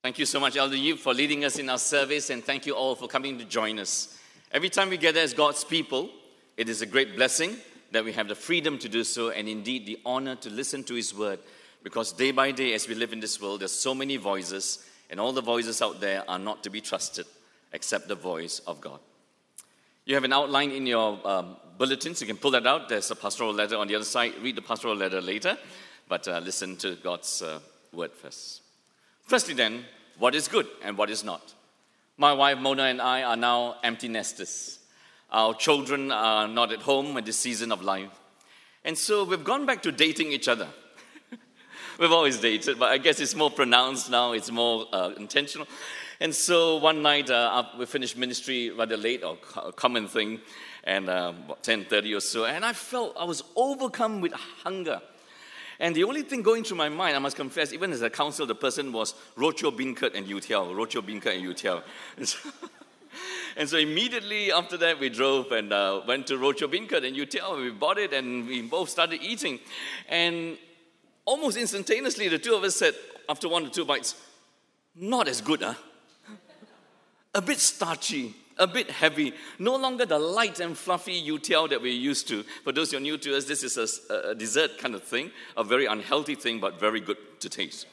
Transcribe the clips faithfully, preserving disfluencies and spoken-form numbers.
Thank you so much, Elder Yip, for leading us in our service, and thank you all for coming to join us. Every time we gather as God's people, it is a great blessing that we have the freedom to do so, and indeed the honor to listen to His word, because day by day as we live in this world, there's so many voices, and all the voices out there are not to be trusted except the voice of God. You have an outline in your um, bulletins. You can pull that out. There's a pastoral letter on the other side. Read the pastoral letter later, but uh, listen to God's uh, word first. Firstly then, what is good and what is not? My wife Mona and I are now empty nesters. Our children are not at home at this season of life. And so we've gone back to dating each other. We've always dated, but I guess it's more pronounced now. It's more uh, intentional. And so one night, uh, we finished ministry rather late, or a common thing, and uh, about ten thirty or so, and I felt I was overcome with hunger. And the only thing going through my mind, I must confess, even as a counsel, the person was rochor beancurd and youtiao, rochor beancurd and youtiao. And so, and so immediately after that, we drove and uh, went to rochor beancurd and youtiao. We bought it, and we both started eating. And almost instantaneously, the two of us said, after one or two bites, not as good, huh? A bit starchy, a bit heavy, no longer the light and fluffy youtiao that we're used to. For those who are new to us, this is a, a dessert kind of thing, a very unhealthy thing, but very good to taste.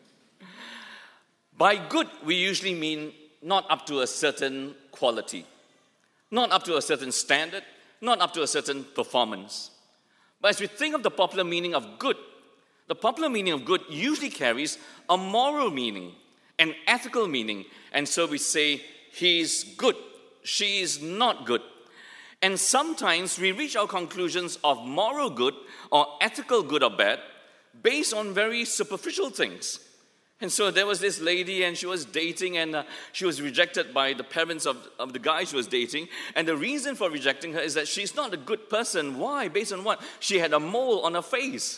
By good, we usually mean not up to a certain quality, not up to a certain standard, not up to a certain performance. But as we think of the popular meaning of good, the popular meaning of good usually carries a moral meaning, an ethical meaning, and so we say, he's good, she is not good. And sometimes we reach our conclusions of moral good or ethical good or bad based on very superficial things. And so there was this lady, and she was dating, and uh, she was rejected by the parents of, of the guy she was dating. And the reason for rejecting her is that she's not a good person. Why? Based on what? She had a mole on her face.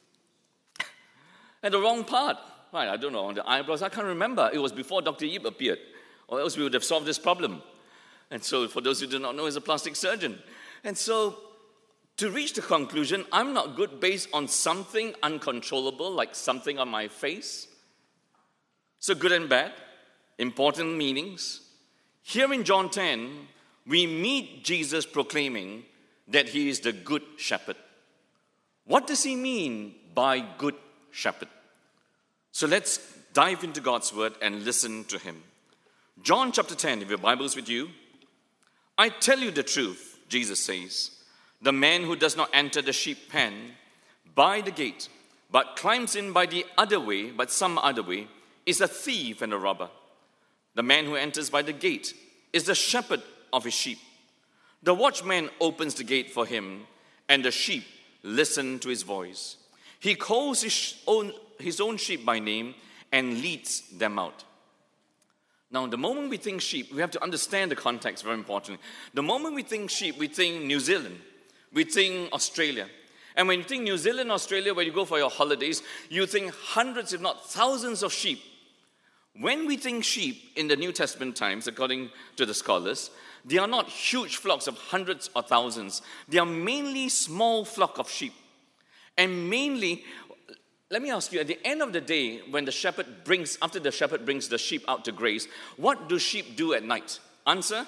And the wrong part. Right, I don't know, on the eyebrows. I can't remember. It was before Doctor Yip appeared, or else we would have solved this problem. And so, for those who do not know, he's a plastic surgeon. And so, to reach the conclusion, I'm not good based on something uncontrollable, like something on my face. So, good and bad, important meanings. Here in John ten, we meet Jesus proclaiming that he is the good shepherd. What does he mean by good shepherd? So let's dive into God's word and listen to him. John chapter ten, if your Bible is with you. I tell you the truth, Jesus says, the man who does not enter the sheep pen by the gate, but climbs in by the other way, but some other way, is a thief and a robber. The man who enters by the gate is the shepherd of his sheep. The watchman opens the gate for him, and the sheep listen to his voice. He calls his own his own sheep by name and leads them out. Now, the moment we think sheep, we have to understand the context, very important. The moment we think sheep, we think New Zealand, we think Australia. And when you think New Zealand, Australia, where you go for your holidays, you think hundreds, if not thousands of sheep. When we think sheep in the New Testament times, according to the scholars, they are not huge flocks of hundreds or thousands. They are mainly small flock of sheep. And mainly, let me ask you, at the end of the day, when the shepherd brings, after the shepherd brings the sheep out to graze, what do sheep do at night? Answer?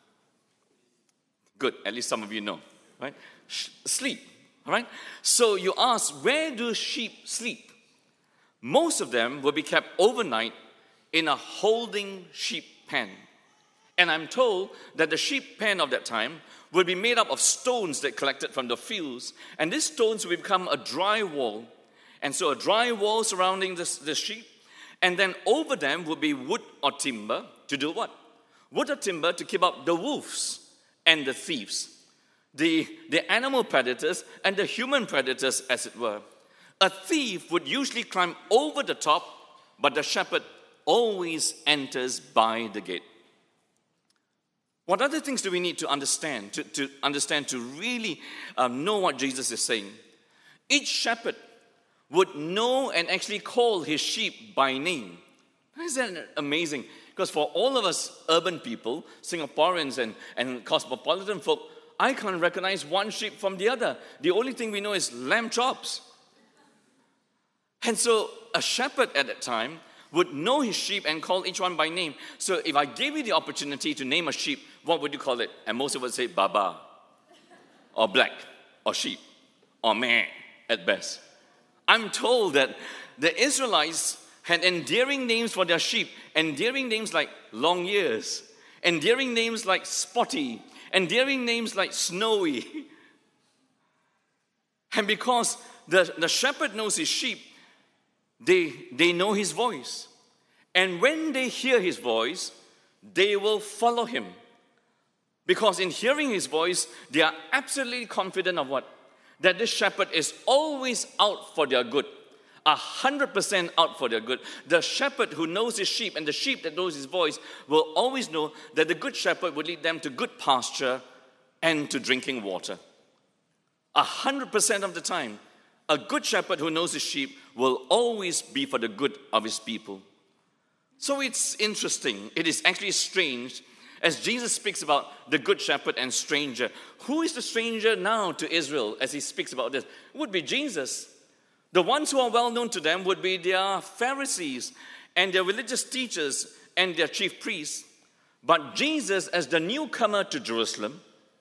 Good, at least some of you know, right? Sleep, all right? So you ask, where do sheep sleep? Most of them will be kept overnight in a holding sheep pen. And I'm told that the sheep pen of that time will be made up of stones that collected from the fields, and these stones will become a dry wall. And so a dry wall surrounding the, the sheep, and then over them would be wood or timber to do what? Wood or timber to keep out the wolves and the thieves, the, the animal predators and the human predators, as it were. A thief would usually climb over the top, but the shepherd always enters by the gate. What other things do we need to understand, to, to understand, to really um, know what Jesus is saying? Each shepherd would know and actually call his sheep by name. Isn't that amazing? Because for all of us urban people, Singaporeans and, and cosmopolitan folk, I can't recognize one sheep from the other. The only thing we know is lamb chops. And so a shepherd at that time would know his sheep and call each one by name. So if I gave you the opportunity to name a sheep, what would you call it? And most of us say Baba, or black, or sheep, or meh at best. I'm told that the Israelites had endearing names for their sheep, endearing names like long ears, endearing names like spotty, endearing names like snowy. And because the, the shepherd knows his sheep, they, they know his voice. And when they hear his voice, they will follow him. Because in hearing his voice, they are absolutely confident of what? That this shepherd is always out for their good. A hundred percent out for their good. The shepherd who knows his sheep and the sheep that knows his voice will always know that the good shepherd will lead them to good pasture and to drinking water. A hundred percent of the time, a good shepherd who knows his sheep will always be for the good of his people. So it's interesting. It is actually strange as Jesus speaks about the good shepherd and stranger. Who is the stranger now to Israel as he speaks about this? It would be Jesus. The ones who are well known to them would be their Pharisees and their religious teachers and their chief priests. But Jesus, as the newcomer to Jerusalem,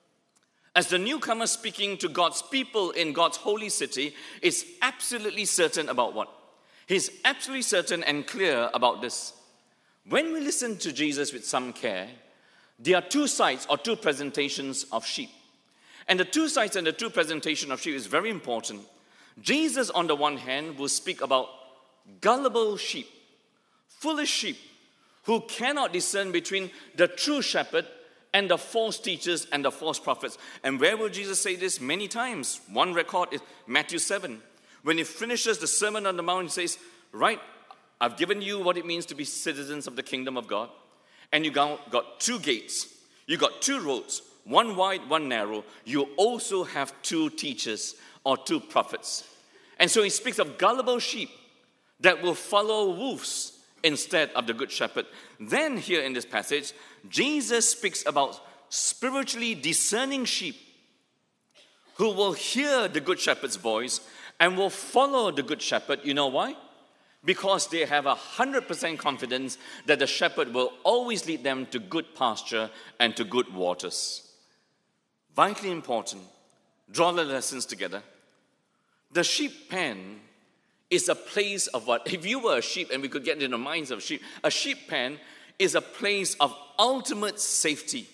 as the newcomer speaking to God's people in God's holy city, is absolutely certain about what? He's absolutely certain and clear about this. When we listen to Jesus with some care, there are two sides or two presentations of sheep. And the two sides and the two presentation of sheep is very important. Jesus, on the one hand, will speak about gullible sheep, foolish sheep, who cannot discern between the true shepherd and the false teachers and the false prophets. And where will Jesus say this? Many times. One record is Matthew seven. When he finishes the Sermon on the Mount, he says, right, I've given you what it means to be citizens of the kingdom of God. And you got, got two gates. You got two roads, one wide, one narrow. You also have two teachers or two prophets. And so he speaks of gullible sheep that will follow wolves instead of the good shepherd. Then here in this passage, Jesus speaks about spiritually discerning sheep who will hear the good shepherd's voice and will follow the good shepherd. You know why? Because they have a one hundred percent confidence that the shepherd will always lead them to good pasture and to good waters. Vitally important. Draw the lessons together. The sheep pen is a place of what? If you were a sheep and we could get into the minds of sheep, a sheep pen is a place of ultimate safety.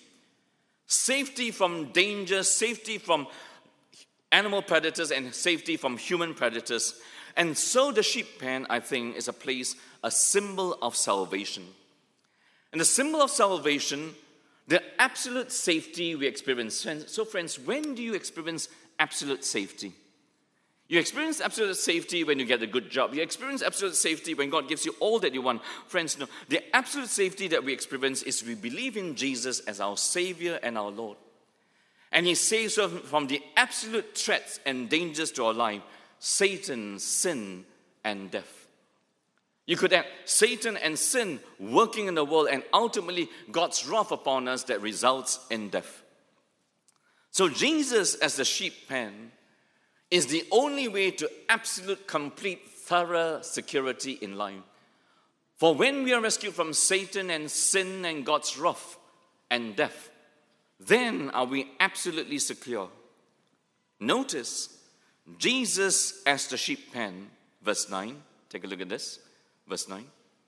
Safety from danger, safety from animal predators, and safety from human predators. And so the sheep pen, I think, is a place, a symbol of salvation. And the symbol of salvation, the absolute safety we experience. So friends, when do you experience absolute safety? You experience absolute safety when you get a good job. You experience absolute safety when God gives you all that you want. Friends, no, the absolute safety that we experience is we believe in Jesus as our Savior and our Lord. And He saves us from the absolute threats and dangers to our life. Satan, sin, and death. You could have Satan and sin working in the world and ultimately God's wrath upon us that results in death. So Jesus as the sheep pen is the only way to absolute, complete, thorough security in life. For when we are rescued from Satan and sin and God's wrath and death, then are we absolutely secure. Notice Jesus as the sheep pen, verse nine. Take a look at this, verse nine.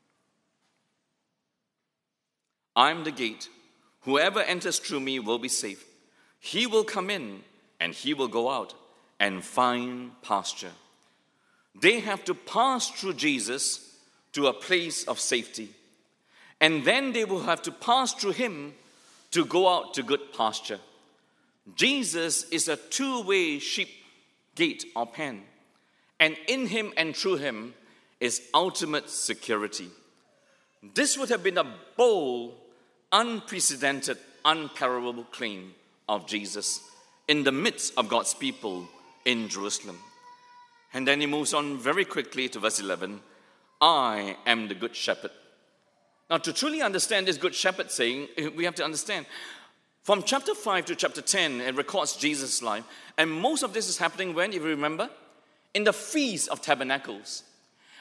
I'm the gate. Whoever enters through me will be saved. He will come in and he will go out and find pasture. They have to pass through Jesus to a place of safety. And then they will have to pass through him to go out to good pasture. Jesus is a two-way sheep gate or pen. And in him and through him is ultimate security. This would have been a bold, unprecedented, unparalleled claim of Jesus in the midst of God's people in Jerusalem. And then he moves on very quickly to verse eleven. I am the good shepherd. Now, to truly understand this good shepherd saying, we have to understand from chapter five to chapter ten, it records Jesus' life. And most of this is happening when, if you remember, in the Feast of Tabernacles.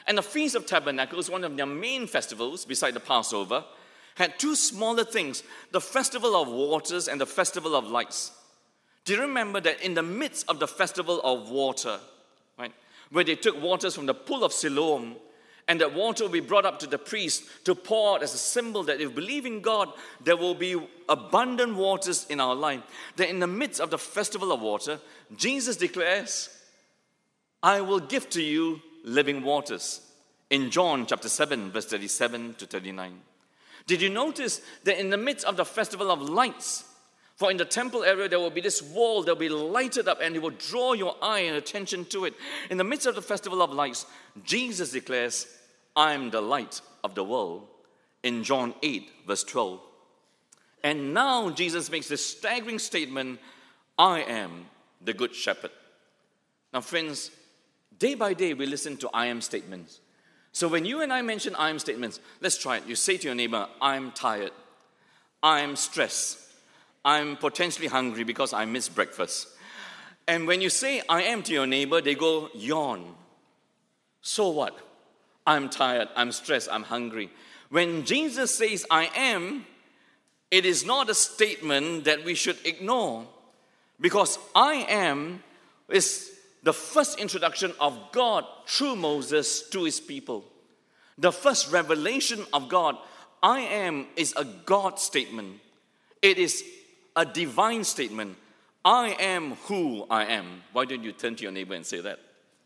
And the Feast of Tabernacles, one of their main festivals beside the Passover, had two smaller things, the Festival of Waters and the Festival of Lights. Do you remember that in the midst of the Festival of Water, right, where they took waters from the pool of Siloam, and that water will be brought up to the priest to pour out as a symbol that if we believe in God, there will be abundant waters in our life. That in the midst of the Festival of Water, Jesus declares, I will give to you living waters. In John chapter seven, verse thirty-seven to thirty-nine. Did you notice that in the midst of the Festival of Lights, for in the temple area there will be this wall that will be lighted up and it will draw your eye and attention to it. In the midst of the Festival of Lights, Jesus declares, I am the light of the world. In John eight, verse twelve. And now Jesus makes this staggering statement, I am the good shepherd. Now friends, day by day we listen to I am statements. So when you and I mention I am statements, let's try it. You say to your neighbor, I'm tired. I'm stressed. I'm potentially hungry because I missed breakfast. And when you say I am to your neighbor, they go, yawn. So what? I'm tired. I'm stressed. I'm hungry. When Jesus says I am, it is not a statement that we should ignore. Because I am is the first introduction of God through Moses to his people. The first revelation of God, I am, is a God statement. It is a divine statement. I am who I am. Why don't you turn to your neighbor and say that?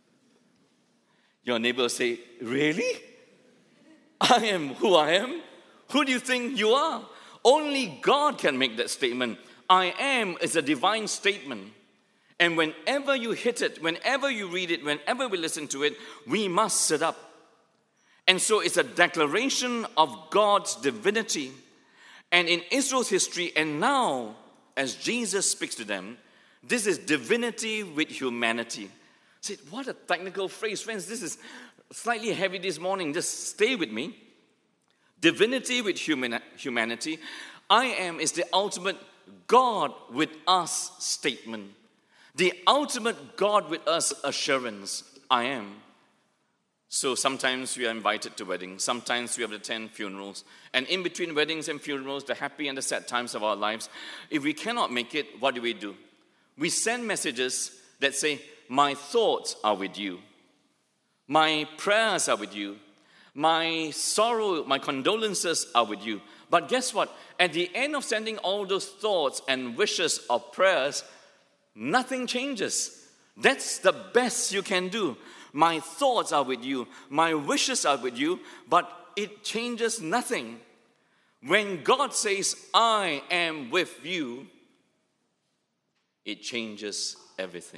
Your neighbor will say, really? I am who I am? Who do you think you are? Only God can make that statement. I am is a divine statement. And whenever you hit it, whenever you read it, whenever we listen to it, we must sit up. And so it's a declaration of God's divinity. And in Israel's history, and now, as Jesus speaks to them, this is divinity with humanity. See, what a technical phrase. Friends, this is slightly heavy this morning. Just stay with me. Divinity with human, humanity. I am is the ultimate God with us statement. The ultimate God with us assurance, I am. So sometimes we are invited to weddings. Sometimes we have to attend funerals. And in between weddings and funerals, the happy and the sad times of our lives, if we cannot make it, what do we do? We send messages that say, my thoughts are with you. My prayers are with you. My sorrow, my condolences are with you. But guess what? At the end of sending all those thoughts and wishes or prayers, nothing changes. That's the best you can do. My thoughts are with you. My wishes are with you. But it changes nothing. When God says, I am with you, it changes everything.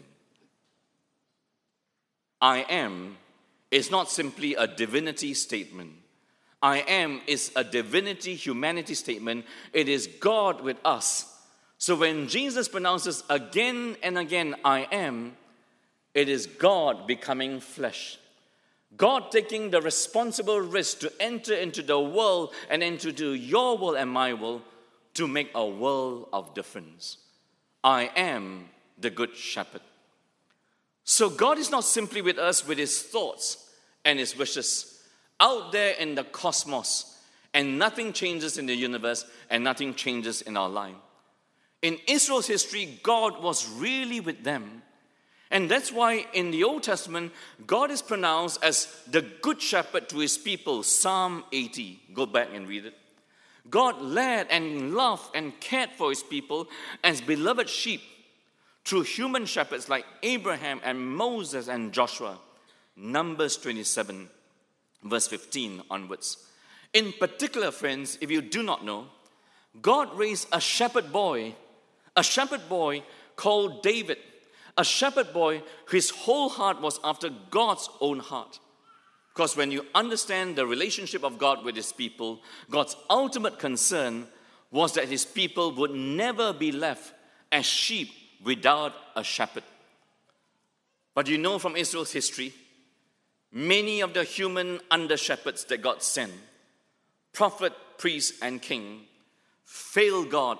I am is not simply a divinity statement. I am is a divinity, humanity statement. It is God with us. So when Jesus pronounces again and again, I am, it is God becoming flesh. God taking the responsible risk to enter into the world and into your world and my world to make a world of difference. I am the good shepherd. So God is not simply with us with his thoughts and his wishes out there in the cosmos, and nothing changes in the universe and nothing changes in our life. In Israel's history, God was really with them. And that's why in the Old Testament, God is pronounced as the good shepherd to his people. Psalm eighty. Go back and read it. God led and loved and cared for his people as beloved sheep through human shepherds like Abraham and Moses and Joshua. Numbers twenty-seven, verse fifteen onwards. In particular, friends, if you do not know, God raised a shepherd boy, a shepherd boy called David, a shepherd boy whose whole heart was after God's own heart. Because when you understand the relationship of God with his people, God's ultimate concern was that his people would never be left as sheep without a shepherd. But you know from Israel's history, many of the human under-shepherds that God sent, prophet, priest, and king, failed God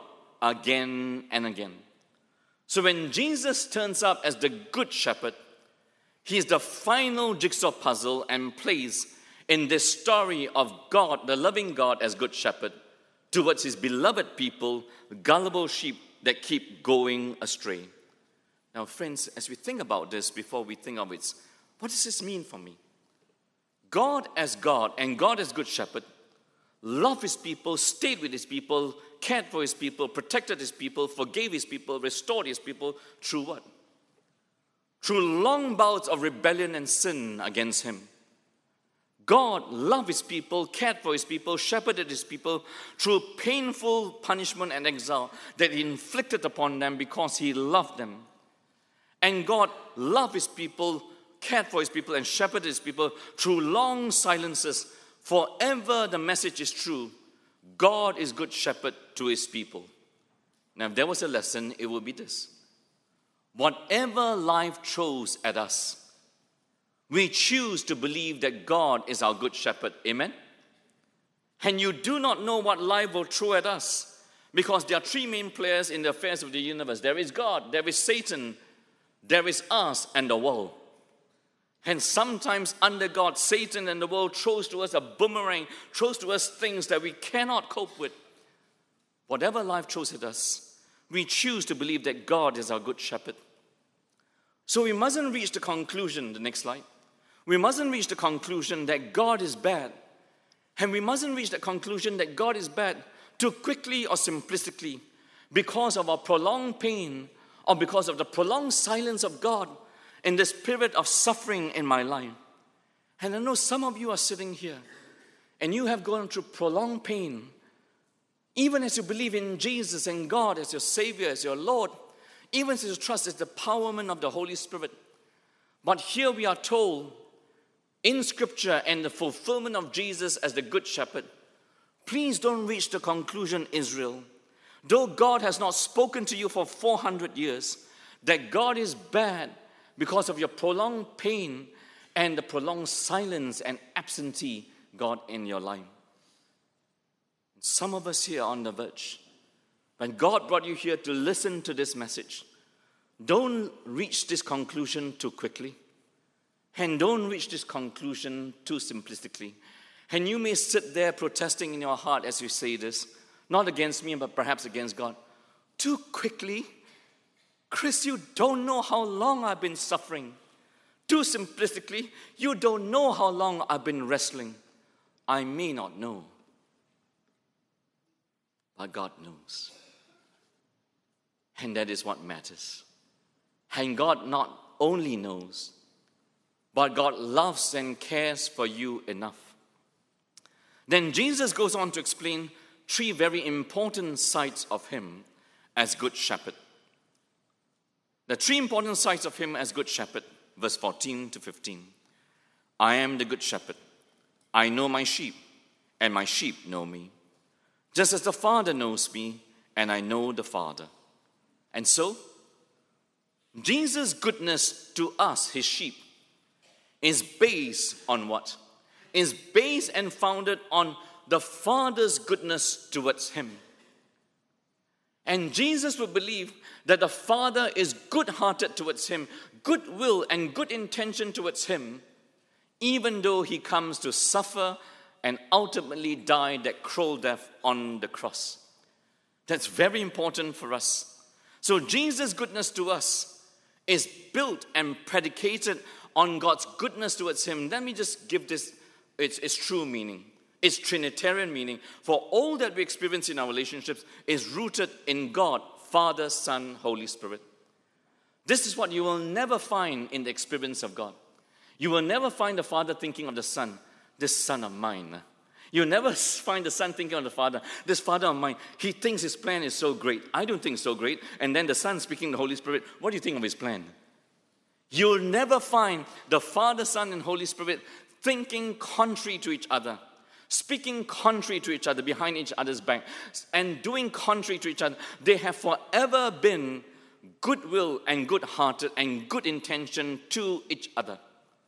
again and again. So when Jesus turns up as the good shepherd, He is the final jigsaw puzzle and place in this story of God, the loving God as Good Shepherd, towards his beloved people, gullible sheep that keep going astray. Now, friends, as we think about this, before we think of it, what does this mean for me? God as God and God as Good Shepherd loved his people, stayed with his people, cared for his people, protected his people, forgave his people, restored his people through what? Through long bouts of rebellion and sin against him. God loved his people, cared for his people, shepherded his people through painful punishment and exile that he inflicted upon them because he loved them. And God loved his people, cared for his people, and shepherded his people through long silences. Forever the message is true. God is good shepherd to his people. Now, if there was a lesson, it would be this. Whatever life throws at us, we choose to believe that God is our good shepherd. Amen? And you do not know what life will throw at us, because there are three main players in the affairs of the universe. There is God, there is Satan, there is us, and the world. And sometimes under God, Satan and the world throws to us a boomerang, throws to us things that we cannot cope with. Whatever life throws at us, we choose to believe that God is our good shepherd. So we mustn't reach the conclusion, the next slide. We mustn't reach the conclusion that God is bad. And we mustn't reach the conclusion that God is bad too quickly or simplistically because of our prolonged pain or because of the prolonged silence of God in this period of suffering in my life. And I know some of you are sitting here and you have gone through prolonged pain. Even as you believe in Jesus and God as your Savior, as your Lord, even as you trust in the empowerment of the Holy Spirit. But here we are told in Scripture and the fulfillment of Jesus as the Good Shepherd, please don't reach the conclusion, Israel, though God has not spoken to you for four hundred years, that God is bad because of your prolonged pain and the prolonged silence and absentee God in your life. Some of us here are on the verge. When God brought you here to listen to this message, don't reach this conclusion too quickly. And don't reach this conclusion too simplistically. And you may sit there protesting in your heart as you say this, not against me, but perhaps against God. Too quickly? Chris, you don't know how long I've been suffering. Too simplistically, you don't know how long I've been wrestling. I may not know, but God knows. And that is what matters. And God not only knows, but God loves and cares for you enough. Then Jesus goes on to explain three very important sides of him as Good Shepherd. The three important sides of him as Good Shepherd, verse fourteen to fifteen. I am the Good Shepherd. I know my sheep, and my sheep know me. Just as the Father knows me, and I know the Father. And so, Jesus' goodness to us, his sheep, is based on what? Is based and founded on the Father's goodness towards him. And Jesus would believe that the Father is good-hearted towards him, goodwill and good intention towards him, even though he comes to suffer and ultimately die that cruel death on the cross. That's very important for us. So Jesus' goodness to us is built and predicated on God's goodness towards him. Let me just give this its, its true meaning. Its Trinitarian meaning. For all that we experience in our relationships is rooted in God, Father, Son, Holy Spirit. This is what you will never find in the experience of God. You will never find the Father thinking of the Son, this Son of mine. You'll never find the Son thinking of the Father, this Father of mine. He thinks his plan is so great. I don't think it's so great. And then the Son speaking to the Holy Spirit, what do you think of his plan? You'll never find the Father, Son, and Holy Spirit thinking contrary to each other, speaking contrary to each other, behind each other's back, and doing contrary to each other. They have forever been goodwill and good-hearted and good intention to each other.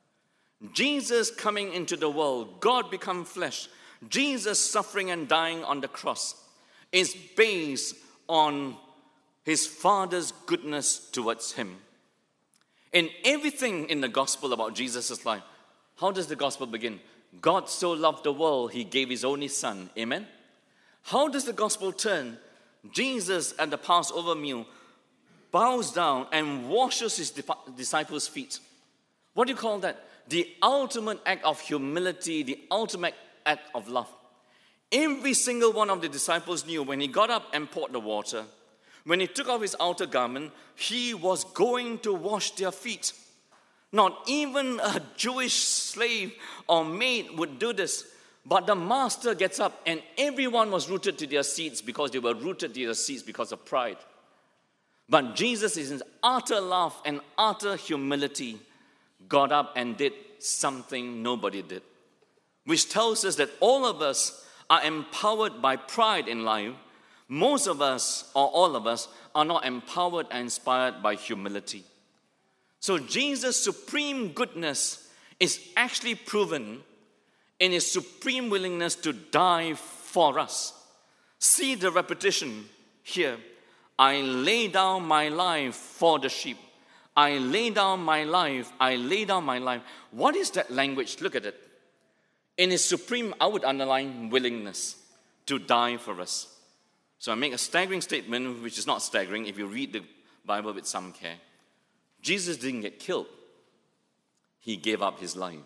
Jesus coming into the world, God become flesh, Jesus suffering and dying on the cross is based on his Father's goodness towards him. In everything in the gospel about Jesus' life, how does the gospel begin? God so loved the world, he gave his only son. Amen? How does the gospel turn? Jesus at the Passover meal bows down and washes his disciples' feet. What do you call that? The ultimate act of humility, the ultimate act of love. Every single one of the disciples knew when he got up and poured the water, when he took off his outer garment, he was going to wash their feet. Not even a Jewish slave or maid would do this. But the master gets up and everyone was rooted to their seats because they were rooted to their seats because of pride. But Jesus, in his utter love and utter humility, got up and did something nobody did. Which tells us that all of us are empowered by pride in life. Most of us, or all of us, are not empowered and inspired by humility. So Jesus' supreme goodness is actually proven in his supreme willingness to die for us. See the repetition here. I lay down my life for the sheep. I lay down my life. I lay down my life. What is that language? Look at it. In his supreme, I would underline willingness to die for us. So I make a staggering statement, which is not staggering if you read the Bible with some care. Jesus didn't get killed. He gave up his life.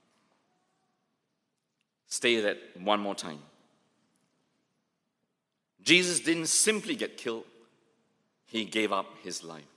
Stay that one more time. Jesus didn't simply get killed. He gave up his life.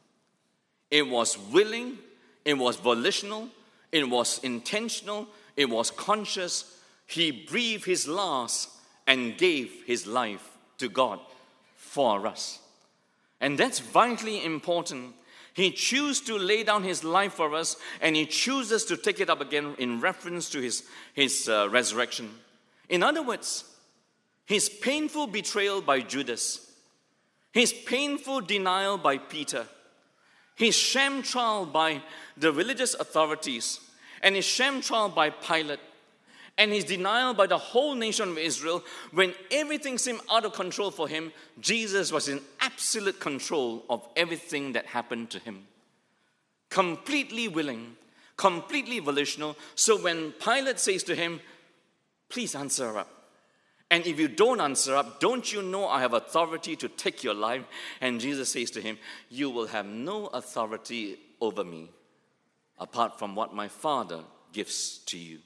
It was willing, it was volitional, it was intentional, it was conscious. He breathed his last and gave his life to God for us. And that's vitally important. He chooses to lay down his life for us, and he chooses to take it up again in reference to his, his uh, resurrection. In other words, his painful betrayal by Judas, his painful denial by Peter, his sham trial by the religious authorities, and his sham trial by Pilate, and his denial by the whole nation of Israel, when everything seemed out of control for him, Jesus was in absolute control of everything that happened to him. Completely willing, completely volitional. So when Pilate says to him, please answer up. And if you don't answer up, don't you know I have authority to take your life? And Jesus says to him, you will have no authority over me apart from what my Father gives to you.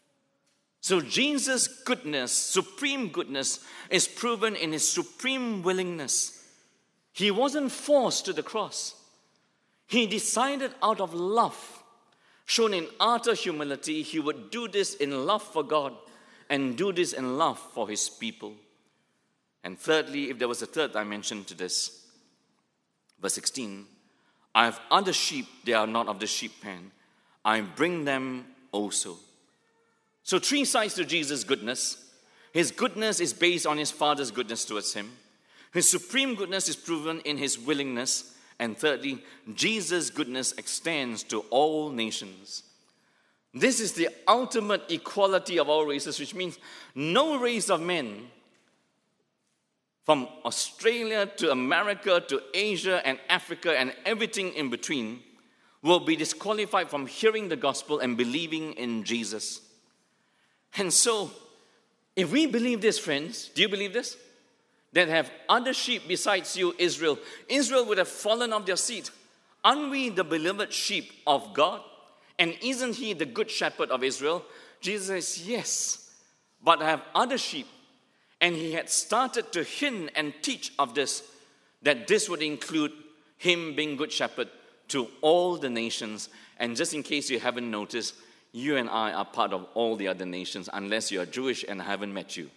So Jesus' goodness, supreme goodness, is proven in his supreme willingness. He wasn't forced to the cross. He decided out of love, shown in utter humility, he would do this in love for God and do this in love for his people. And thirdly, if there was a third dimension to this, verse sixteen, I have other sheep, they are not of the sheep pen. I bring them also. So three sides to Jesus' goodness. His goodness is based on his Father's goodness towards him. His supreme goodness is proven in his willingness. And thirdly, Jesus' goodness extends to all nations. This is the ultimate equality of all races, which means no race of men, from Australia to America to Asia and Africa and everything in between, will be disqualified from hearing the gospel and believing in Jesus. And so, if we believe this, friends, do you believe this? That have other sheep besides you, Israel. Israel would have fallen off their seat. Aren't we the beloved sheep of God? And isn't he the good shepherd of Israel? Jesus says, yes, but I have other sheep. And he had started to hint and teach of this, that this would include him being good shepherd to all the nations. And just in case you haven't noticed, you and I are part of all the other nations, unless you are Jewish and I haven't met you.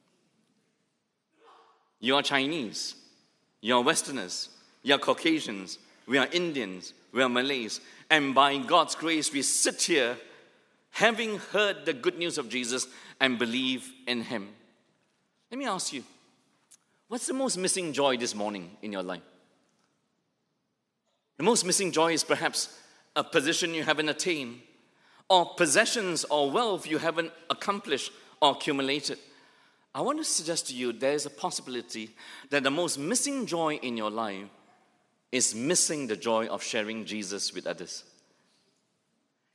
You are Chinese. You are Westerners. You are Caucasians. We are Indians. We are Malays. And by God's grace, we sit here having heard the good news of Jesus and believe in him. Let me ask you, what's the most missing joy this morning in your life? The most missing joy is perhaps a position you haven't attained, or possessions or wealth you haven't accomplished or accumulated. I want to suggest to you there is a possibility that the most missing joy in your life is missing the joy of sharing Jesus with others.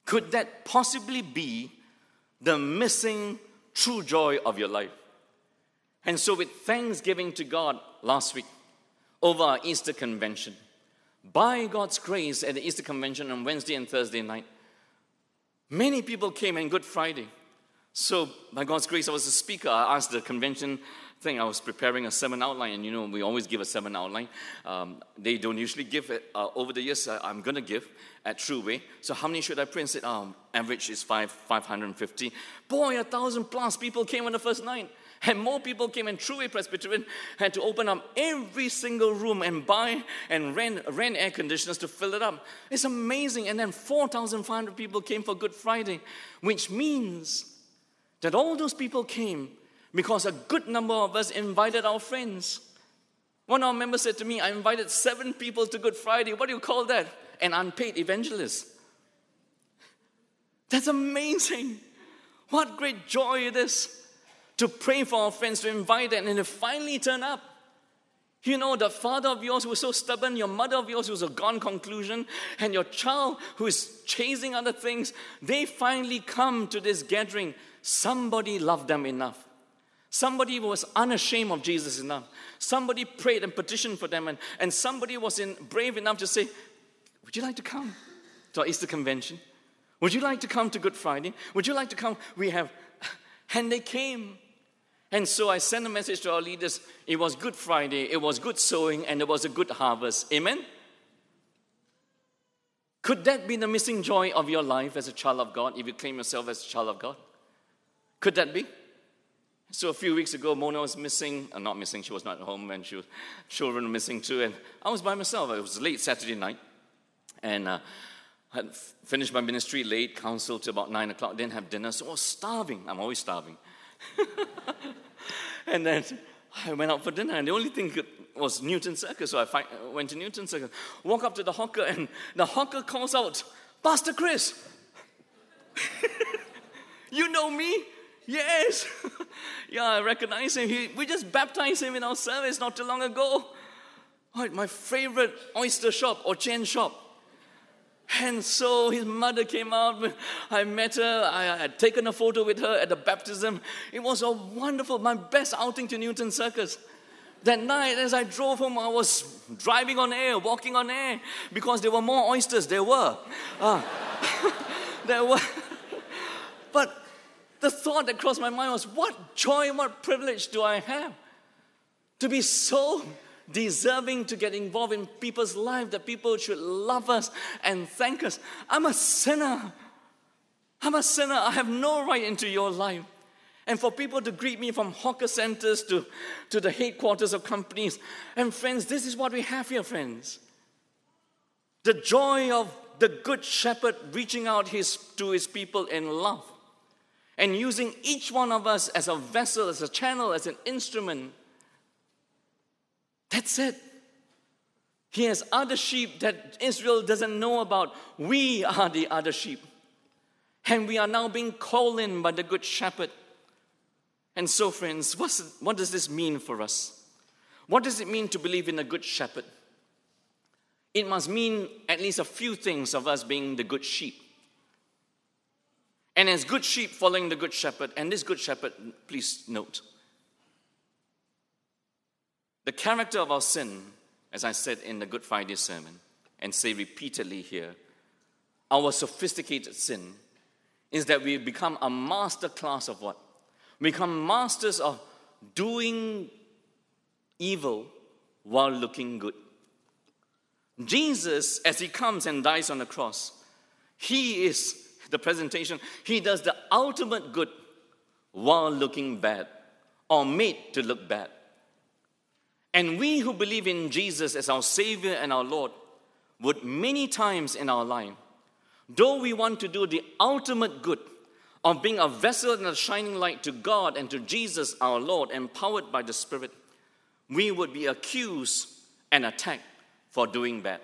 Could that possibly be the missing true joy of your life? And so with thanksgiving to God last week over our Easter convention, by God's grace at the Easter convention on Wednesday and Thursday night, many people came on Good Friday. So by God's grace, I was a speaker. I asked the convention thing. I was preparing a sermon outline, and you know, we always give a sermon outline. Um, they don't usually give it. Uh, over the years, uh, I'm going to give at True Way. So how many should I print? Said, um, average is five, five hundred fifty. Boy, a thousand plus people came on the first night. And more people came, and True Way Presbyterian had to open up every single room and buy and rent, rent air conditioners to fill it up. It's amazing. And then four thousand five hundred people came for Good Friday, which means that all those people came because a good number of us invited our friends. One of our members said to me, I invited seven people to Good Friday. What do you call that? An unpaid evangelist. That's amazing. What great joy it is to pray for our friends, to invite them, and they finally turn up. You know, the father of yours who was so stubborn, your mother of yours who was a gone conclusion, and your child who is chasing other things, they finally come to this gathering. Somebody loved them enough. Somebody was unashamed of Jesus enough. Somebody prayed and petitioned for them, and, and somebody was in, brave enough to say, would you like to come to our Easter convention? Would you like to come to Good Friday? Would you like to come? We have, and they came. And so I sent a message to our leaders. It was Good Friday, it was good sowing, and it was a good harvest. Amen? Could that be the missing joy of your life as a child of God, if you claim yourself as a child of God? Could that be? So a few weeks ago, Mona was missing, uh, not missing, she was not at home, and she was, children were missing too, and I was by myself. It was late Saturday night, and uh, I had finished my ministry late, counsel till about nine o'clock, didn't have dinner, so I was starving. I'm always starving. And then I went out for dinner, and the only thing was Newton Circus, so I find, went to Newton Circus, walk up to the hawker, and the hawker calls out, Pastor Chris, you know me? Yes. Yeah, I recognize him. He, we just baptized him in our service not too long ago. Oh, my favorite oyster shop or chain shop. And so his mother came out. I met her. I had taken a photo with her at the baptism. It was a wonderful, my best outing to Newton Circus. That night, as I drove home, I was driving on air, walking on air, because there were more oysters. There were. Uh, there were. But the thought that crossed my mind was, what joy, what privilege do I have to be so deserving to get involved in people's lives, that people should love us and thank us. I'm a sinner. I'm a sinner. I have no right into your life. And for people to greet me from hawker centers to, to the headquarters of companies. And friends, this is what we have here, friends. The joy of the good shepherd reaching out his, to his people in love. And using each one of us as a vessel, as a channel, as an instrument. That's it. He has other sheep that Israel doesn't know about. We are the other sheep. And we are now being called in by the good shepherd. And so, friends, what's, what does this mean for us? What does it mean to believe in a good shepherd? It must mean at least a few things of us being the good sheep. And as good sheep following the good shepherd, and this good shepherd, please note, the character of our sin, as I said in the Good Friday sermon, and say repeatedly here, our sophisticated sin is that we become a master class of what? We become masters of doing evil while looking good. Jesus, as he comes and dies on the cross, he is the presentation. He does the ultimate good while looking bad, or made to look bad. And we who believe in Jesus as our Savior and our Lord would many times in our life, though we want to do the ultimate good of being a vessel and a shining light to God and to Jesus our Lord, empowered by the Spirit, we would be accused and attacked for doing bad.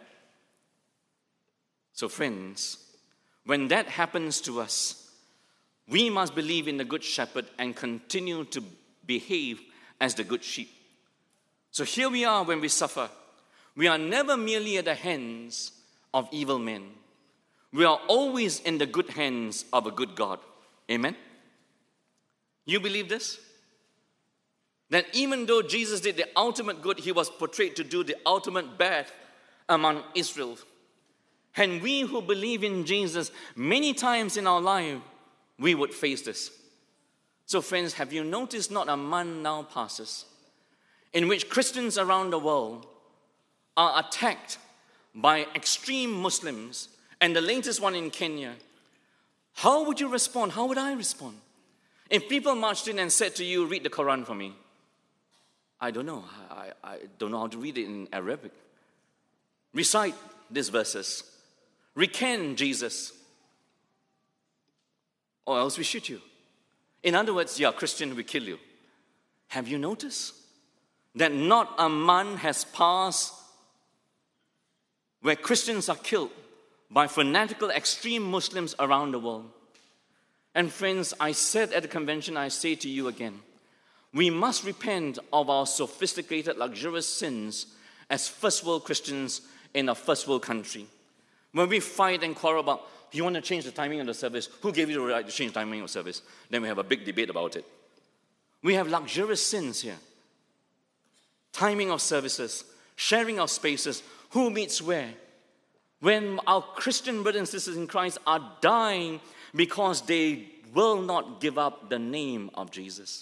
So friends, when that happens to us, we must believe in the Good Shepherd and continue to behave as the good sheep. So here we are when we suffer. We are never merely at the hands of evil men. We are always in the good hands of a good God. Amen? You believe this? That even though Jesus did the ultimate good, he was portrayed to do the ultimate bad among Israel. And we who believe in Jesus, many times in our life, we would face this. So friends, have you noticed not a month now passes in which Christians around the world are attacked by extreme Muslims, and the latest one in Kenya? How would you respond? How would I respond? If people marched in and said to you, read the Quran for me. I don't know. I, I don't know how to read it in Arabic. Recite these verses. Recant Jesus. Or else we shoot you. In other words, you are Christian, we kill you. Have you noticed that not a month has passed where Christians are killed by fanatical extreme Muslims around the world? And friends, I said at the convention, I say to you again, we must repent of our sophisticated, luxurious sins as first world Christians in a first world country. When we fight and quarrel about, you want to change the timing of the service? Who gave you the right to change the timing of service? Then we have a big debate about it. We have luxurious sins here. Timing of services, sharing of spaces, who meets where. When our Christian brothers and sisters in Christ are dying because they will not give up the name of Jesus.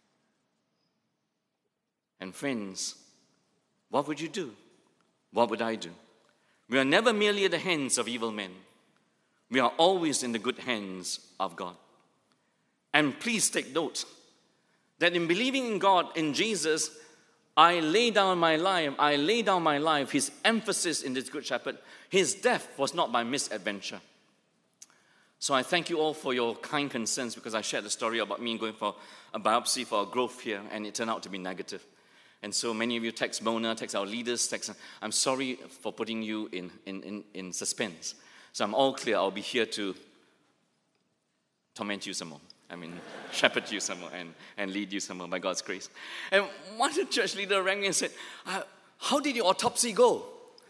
And friends, what would you do? What would I do? We are never merely at the hands of evil men. We are always in the good hands of God. And please take note that in believing in God, in Jesus, I lay down my life, I lay down my life. His emphasis in this Good Shepherd, his death was not by misadventure. So I thank you all for your kind concerns, because I shared the story about me going for a biopsy for a growth here, and it turned out to be negative. And so many of you text Mona, text our leaders, text, I'm sorry for putting you in, in, in, in suspense. So I'm all clear, I'll be here to torment you some more. I mean, shepherd you some more and, and lead you some more by God's grace. And one church leader rang me and said, uh, how did your autopsy go?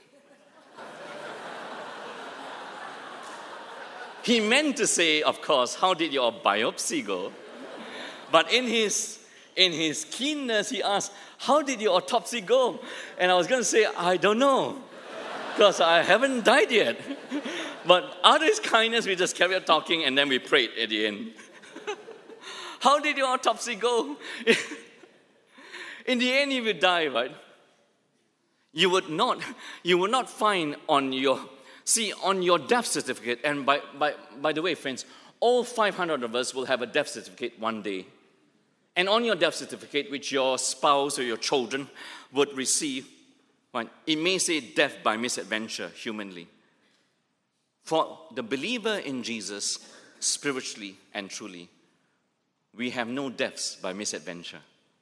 He meant to say, of course, how did your biopsy go? But in his, in his keenness, he asked, how did your autopsy go? And I was going to say, I don't know, because I haven't died yet. But out of his kindness, we just carried on talking, and then we prayed at the end. How did your autopsy go? In the end, if you die, right? You would not, you would not find on your, see, on your death certificate, and by, by, by the way, friends, all five hundred of us will have a death certificate one day. And on your death certificate, which your spouse or your children would receive, right, it may say death by misadventure, humanly. For the believer in Jesus, spiritually and truly, we have no deaths by misadventure.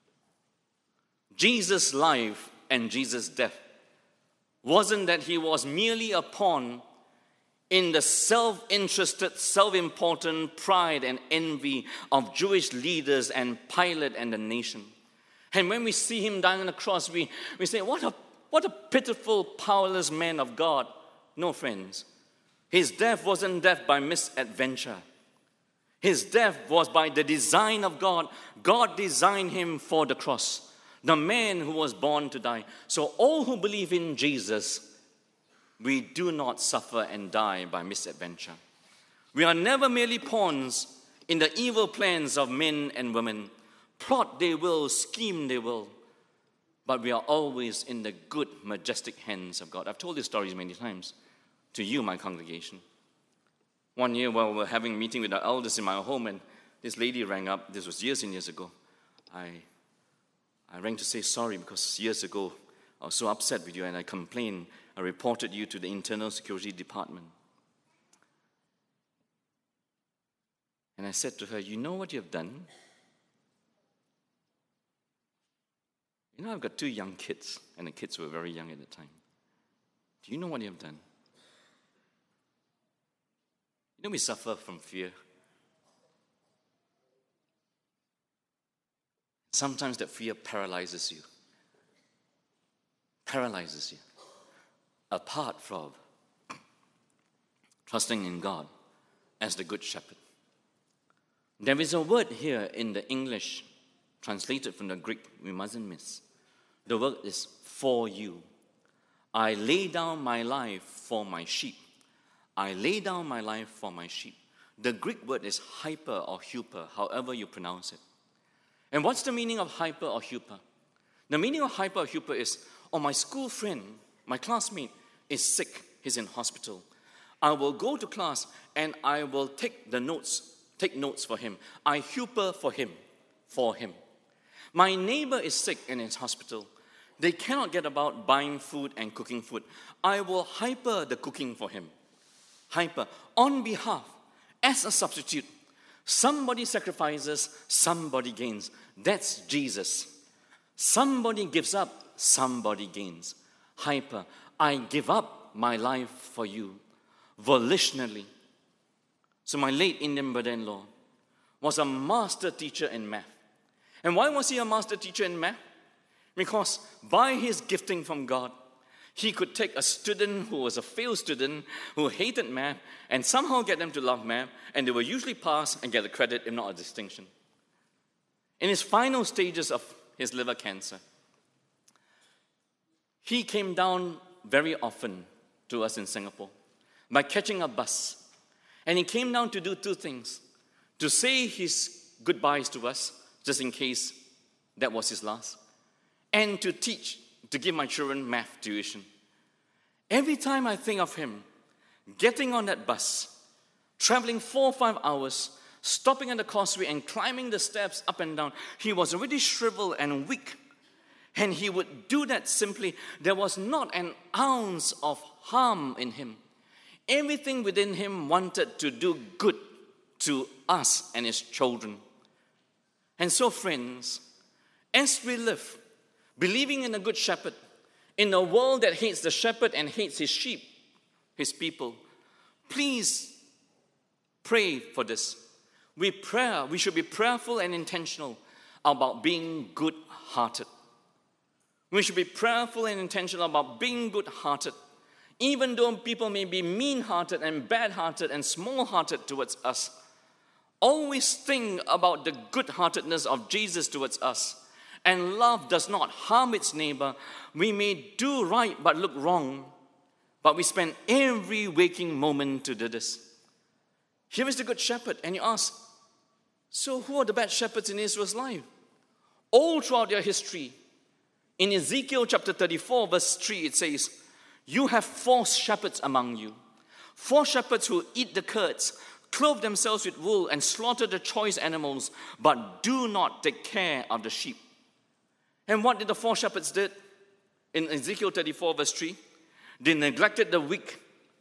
Jesus' life and Jesus' death wasn't that he was merely a pawn in the self-interested, self-important pride and envy of Jewish leaders and Pilate and the nation. And when we see him dying on the cross, we, we say, what a, what a pitiful, powerless man of God. No, friends. His death wasn't death by misadventure. His death was by the design of God. God designed him for the cross, the man who was born to die. So all who believe in Jesus, we do not suffer and die by misadventure. We are never merely pawns in the evil plans of men and women. Plot they will, scheme they will. But we are always in the good, majestic hands of God. I've told these stories many times to you, my congregation. One year while we were having a meeting with our elders in my home, and this lady rang up. This was years and years ago. I, I rang to say sorry because years ago I was so upset with you and I complained. I reported you to the Internal Security Department. And I said to her, you know what you have done? You know, I've got two young kids, and the kids were very young at the time. Do you know what you have done? You know, we suffer from fear. Sometimes that fear paralyzes you. Paralyzes you. Apart from trusting in God as the Good Shepherd. There is a word here in the English, translated from the Greek, we mustn't miss. The word is for you. I lay down my life for my sheep. I lay down my life for my sheep. The Greek word is hyper or huper, however you pronounce it. And what's the meaning of hyper or huper? The meaning of hyper or huper is, oh, my school friend, my classmate is sick, he's in hospital. I will go to class and I will take the notes, take notes for him. I huper for him, for him. My neighbor is sick and in hospital. They cannot get about buying food and cooking food. I will hyper the cooking for him. Hyper, on behalf, as a substitute. Somebody sacrifices, somebody gains. That's Jesus. Somebody gives up, somebody gains. Hyper, I give up my life for you, volitionally. So my late Indian brother-in-law was a master teacher in math. And why was he a master teacher in math? Because by his gifting from God, he could take a student who was a failed student, who hated math, and somehow get them to love math, and they will usually pass and get a credit, if not a distinction. In his final stages of his liver cancer, he came down very often to us in Singapore by catching a bus. And he came down to do two things. To say his goodbyes to us, just in case that was his last, and to teach, to give my children math tuition. Every time I think of him getting on that bus, traveling four or five hours, stopping at the causeway and climbing the steps up and down, he was already shriveled and weak. And he would do that simply. There was not an ounce of harm in him. Everything within him wanted to do good to us and his children. And so, friends, as we live, believing in a good shepherd, in a world that hates the shepherd and hates his sheep, his people, please pray for this. We pray, we should be prayerful and intentional about being good-hearted. We should be prayerful and intentional about being good-hearted. Even though people may be mean-hearted and bad-hearted and small-hearted towards us, always think about the good-heartedness of Jesus towards us. And love does not harm its neighbor. We may do right but look wrong, but we spend every waking moment to do this. Here is the good shepherd, and you ask, so who are the bad shepherds in Israel's life? All throughout their history, in Ezekiel chapter thirty-four, verse three, it says, you have false shepherds among you, false shepherds who eat the curds, clothe themselves with wool, and slaughter the choice animals, but do not take care of the sheep. And what did the false shepherds did? In Ezekiel thirty-four, verse three, they neglected the weak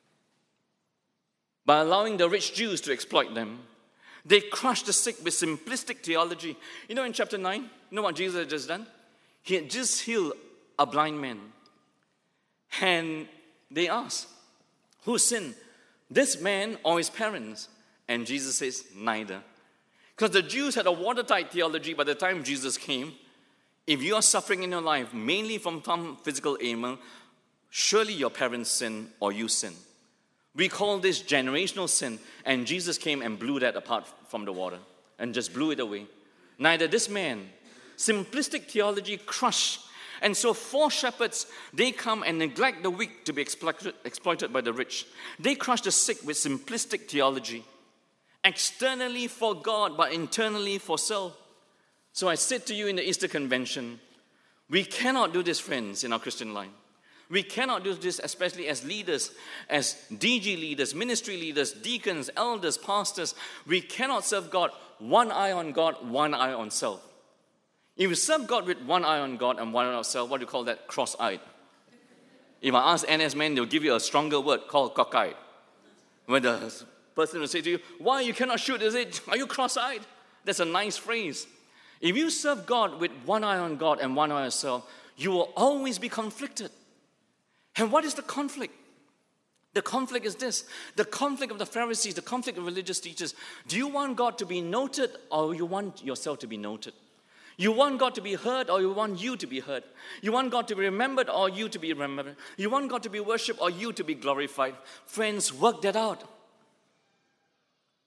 by allowing the rich Jews to exploit them. They crushed the sick with simplistic theology. You know, in chapter nine, you know what Jesus had just done? He had just healed a blind man. And they asked, who sinned, this man or his parents? And Jesus says, neither. Because the Jews had a watertight theology by the time Jesus came. If you are suffering in your life, mainly from some physical ailment, surely your parents sin or you sin. We call this generational sin, and Jesus came and blew that apart from the water and just blew it away. Neither this man. Simplistic theology crushed. And so false shepherds, they come and neglect the weak to be exploited, exploited by the rich. They crush the sick with simplistic theology. Externally for God, but internally for self. So I said to you in the Easter Convention, we cannot do this, friends, in our Christian life. We cannot do this, especially as leaders, as D G leaders, ministry leaders, deacons, elders, pastors. We cannot serve God one eye on God, one eye on self. If you serve God with one eye on God and one eye on self, what do you call that? Cross-eyed. If I ask N S men, they'll give you a stronger word called cockeyed. When the person will say to you, why you cannot shoot? Is it, are you cross-eyed? That's a nice phrase. If you serve God with one eye on God and one eye on yourself, you will always be conflicted. And what is the conflict? The conflict is this. The conflict of the Pharisees, the conflict of religious teachers. Do you want God to be noted or you want yourself to be noted? You want God to be heard or you want you to be heard? You want God to be remembered or you to be remembered? You want God to be worshipped or you to be glorified? Friends, work that out.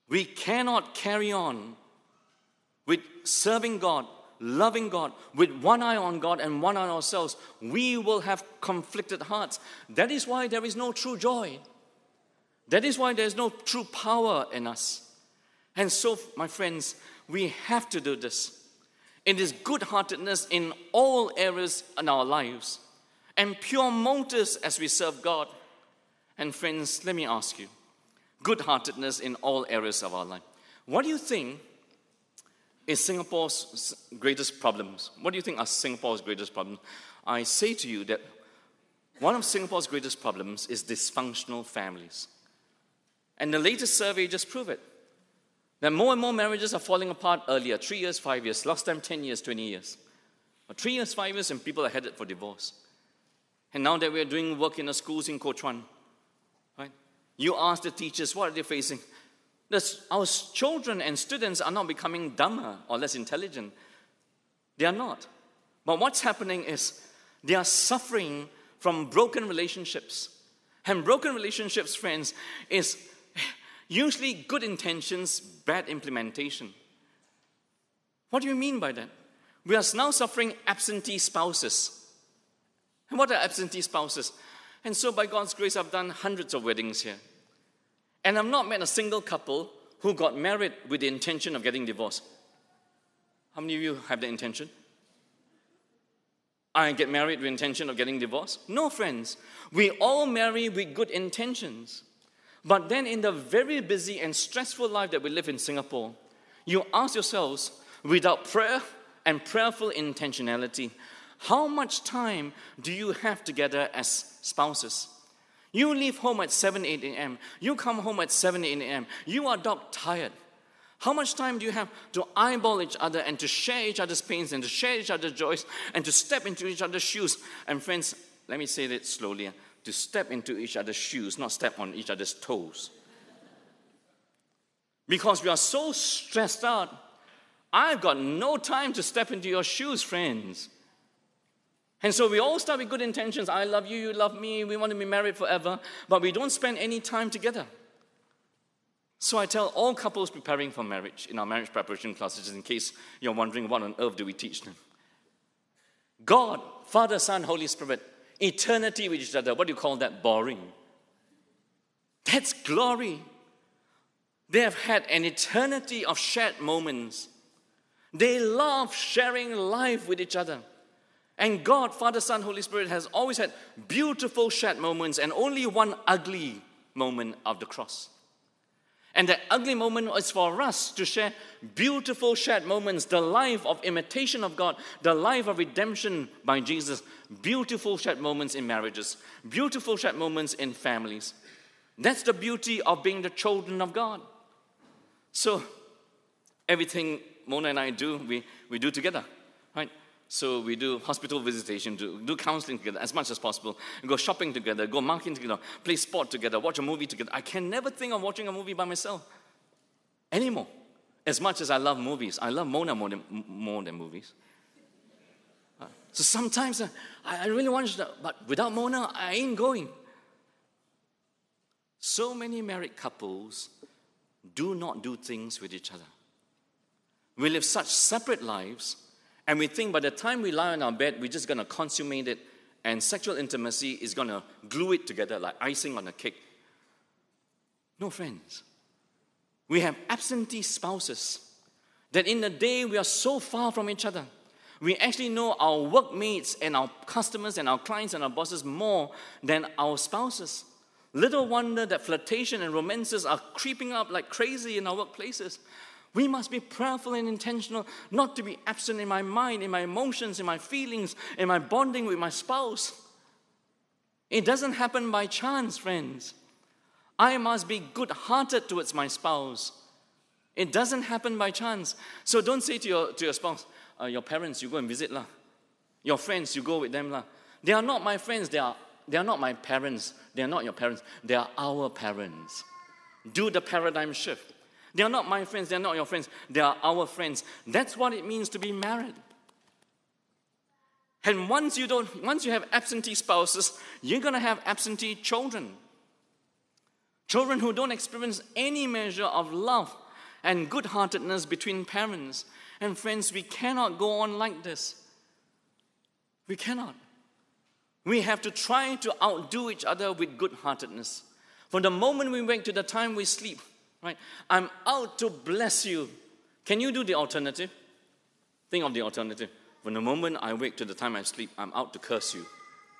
We cannot carry on with serving God, loving God, with one eye on God and one eye on ourselves. We will have conflicted hearts. That is why there is no true joy. That is why there is no true power in us. And so, my friends, we have to do this. It is good-heartedness in all areas in our lives and pure motives as we serve God. And friends, let me ask you, good-heartedness in all areas of our life. What do you think is Singapore's greatest problems? What do you think are Singapore's greatest problems? I say to you that one of Singapore's greatest problems is dysfunctional families. And the latest survey just proved it. That more and more marriages are falling apart earlier, three years, five years, last time ten years, twenty years. But three years, five years, and people are headed for divorce. And now that we're doing work in the schools in Kuo Chuan, right? You ask the teachers, what are they facing? This, our children and students are not becoming dumber or less intelligent. They are not. But what's happening is they are suffering from broken relationships. And broken relationships, friends, is usually good intentions, bad implementation. What do you mean by that? We are now suffering absentee spouses. And what are absentee spouses? And so by God's grace, I've done hundreds of weddings here. And I've not met a single couple who got married with the intention of getting divorced. How many of you have the intention? I get married with the intention of getting divorced? No, friends. We all marry with good intentions. But then in the very busy and stressful life that we live in Singapore, you ask yourselves, without prayer and prayerful intentionality, how much time do you have together as spouses? You leave home at seven, eight a.m. You come home at seven, eight a.m. You are dog tired. How much time do you have to eyeball each other and to share each other's pains and to share each other's joys and to step into each other's shoes? And friends, let me say that slowly. To step into each other's shoes, not step on each other's toes. Because we are so stressed out, I've got no time to step into your shoes, friends. And so we all start with good intentions. I love you, you love me, we want to be married forever, but we don't spend any time together. So I tell all couples preparing for marriage in our marriage preparation classes, in case you're wondering what on earth do we teach them. God, Father, Son, Holy Spirit, eternity with each other. What do you call that? Boring. That's glory. They have had an eternity of shared moments. They love sharing life with each other. And God, Father, Son, Holy Spirit has always had beautiful shared moments and only one ugly moment of the cross. And that ugly moment is for us to share beautiful shared moments, the life of imitation of God, the life of redemption by Jesus, beautiful shared moments in marriages, beautiful shared moments in families. That's the beauty of being the children of God. So everything Mona and I do, we, we do together, right? So we do hospital visitation, do, do counseling together as much as possible, go shopping together, go marketing together, play sport together, watch a movie together. I can never think of watching a movie by myself anymore. As much as I love movies, I love Mona more than, more than movies. Uh, so sometimes uh, I, I really want to, but without Mona, I ain't going. So many married couples do not do things with each other. We live such separate lives. And we think by the time we lie on our bed, we're just going to consummate it, and sexual intimacy is going to glue it together like icing on a cake. No, friends. We have absentee spouses that in the day we are so far from each other. We actually know our workmates and our customers and our clients and our bosses more than our spouses. Little wonder that flirtation and romances are creeping up like crazy in our workplaces. We must be prayerful and intentional not to be absent in my mind, in my emotions, in my feelings, in my bonding with my spouse. It doesn't happen by chance, friends. I must be good-hearted towards my spouse. It doesn't happen by chance. So don't say to your, to your spouse, uh, your parents, you go and visit lah. Your friends, you go with them lah. They are not my friends. They are, they are not my parents. They are not your parents. They are our parents. Do the paradigm shift. They are not my friends, they are not your friends, they are our friends. That's what it means to be married. And once you don't, once you have absentee spouses, you're going to have absentee children. Children who don't experience any measure of love and good-heartedness between parents. And friends, we cannot go on like this. We cannot. We have to try to outdo each other with good-heartedness. From the moment we wake to the time we sleep, right? I'm out to bless you. Can you do the alternative? Think of the alternative. From the moment I wake to the time I sleep, I'm out to curse you.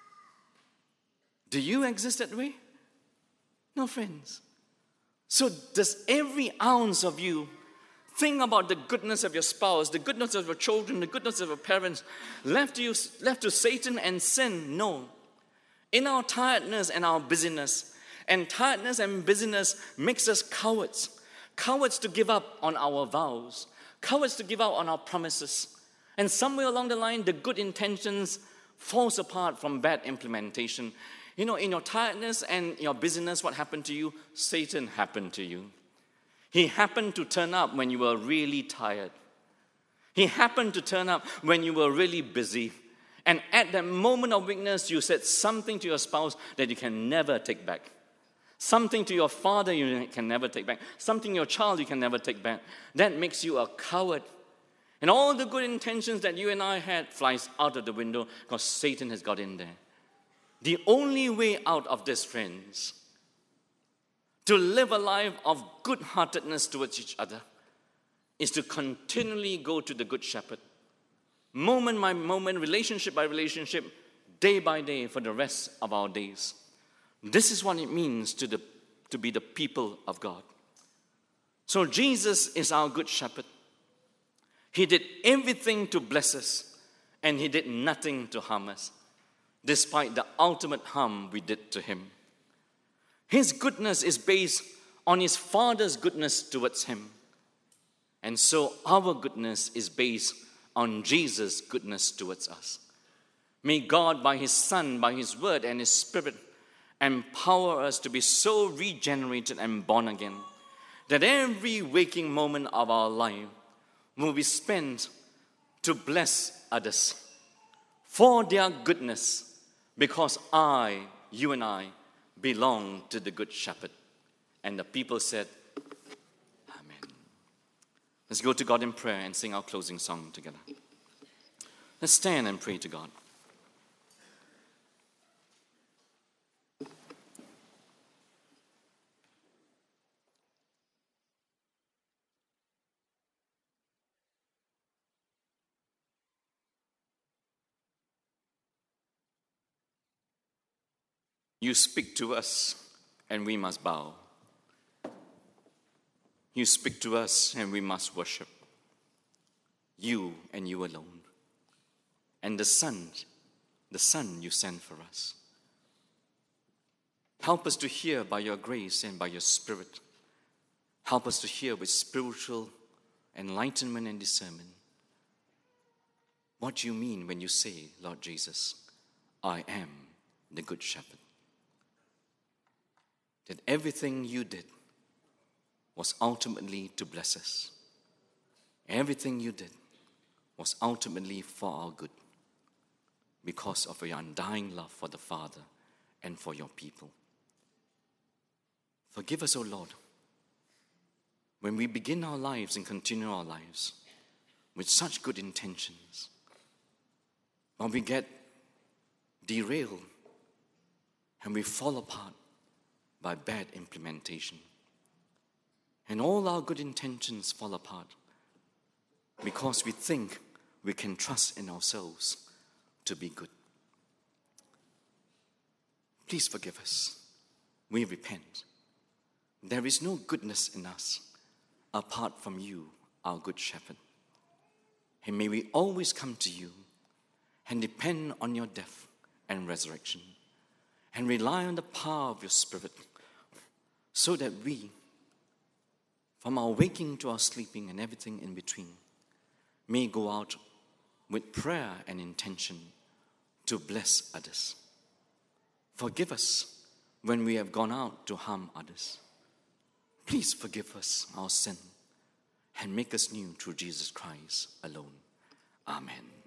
Do you exist that way? No, friends. So does every ounce of you think about the goodness of your spouse, the goodness of your children, the goodness of your parents, left to you, left to Satan and sin? No. In our tiredness and our busyness, and tiredness and busyness makes us cowards. Cowards to give up on our vows. Cowards to give up on our promises. And somewhere along the line, the good intentions falls apart from bad implementation. You know, in your tiredness and your busyness, what happened to you? Satan happened to you. He happened to turn up when you were really tired. He happened to turn up when you were really busy. And at that moment of weakness, you said something to your spouse that you can never take back. Something to your father you can never take back. Something to your child you can never take back. That makes you a coward. And all the good intentions that you and I had flies out of the window because Satan has got in there. The only way out of this, friends, to live a life of good-heartedness towards each other, is to continually go to the Good Shepherd, moment by moment, relationship by relationship, day by day for the rest of our days. This is what it means to, the, to be the people of God. So Jesus is our Good Shepherd. He did everything to bless us, and He did nothing to harm us, despite the ultimate harm we did to Him. His goodness is based on His Father's goodness towards Him. And so our goodness is based on Jesus' goodness towards us. May God, by His Son, by His Word and His Spirit, empower us to be so regenerated and born again that every waking moment of our life will be spent to bless others for their goodness, because I, you and I, belong to the Good Shepherd. And the people said, Amen. Let's go to God in prayer and sing our closing song together. Let's stand and pray to God. You speak to us, and we must bow. You speak to us, and we must worship. You and you alone. And the Son, the Son you sent for us. Help us to hear by your grace and by your Spirit. Help us to hear with spiritual enlightenment and discernment what you mean when you say, Lord Jesus, I am the Good Shepherd. That everything you did was ultimately to bless us. Everything you did was ultimately for our good, because of your undying love for the Father and for your people. Forgive us, O Lord, when we begin our lives and continue our lives with such good intentions, but we get derailed and we fall apart by bad implementation. And all our good intentions fall apart because we think we can trust in ourselves to be good. Please forgive us. We repent. There is no goodness in us apart from you, our Good Shepherd. And may we always come to you and depend on your death and resurrection and rely on the power of your Spirit, so that we, from our waking to our sleeping and everything in between, may go out with prayer and intention to bless others. Forgive us when we have gone out to harm others. Please forgive us our sin and make us new through Jesus Christ alone. Amen.